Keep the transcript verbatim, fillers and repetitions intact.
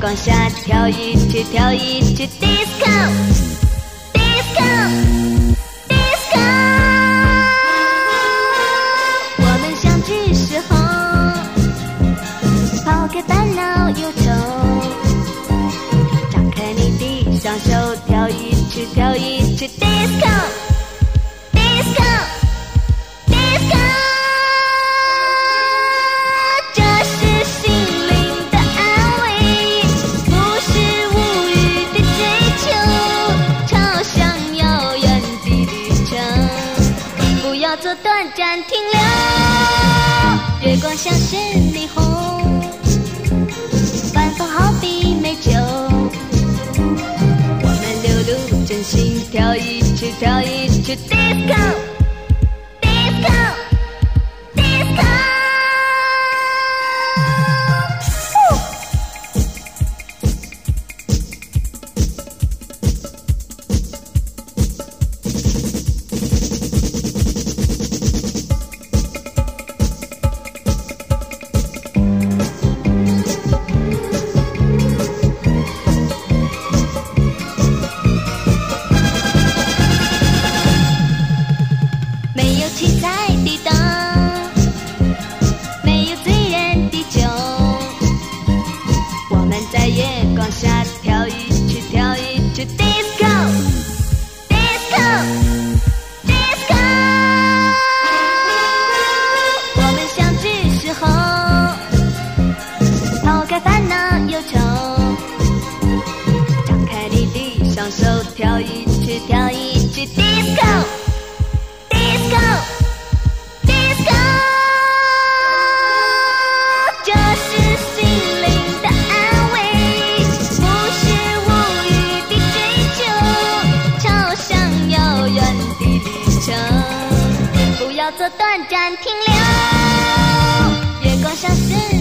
光下跳一曲跳一曲 disco disco disco。 我们相聚时候抛开烦恼忧愁，张开你的双手跳一曲跳一曲 disco disco disco。 这是心灵的安慰，不是无语的追求，朝向遥远的旅程，不要做短暂停留。月光像是霓虹，晚风好比美酒，我们流露真心跳一曲跳一曲 disco disco disco。 没有七彩的灯，没有醉人的酒，我们在月光下跳一曲跳一曲 disco disco disco。 我们相聚时候抛开烦恼忧愁，张开你的双手跳一曲跳一曲 disco disco disco。 这是心灵的安慰，不是无语的追求，朝向遥远的旅程，不要做短暂停留。月光像是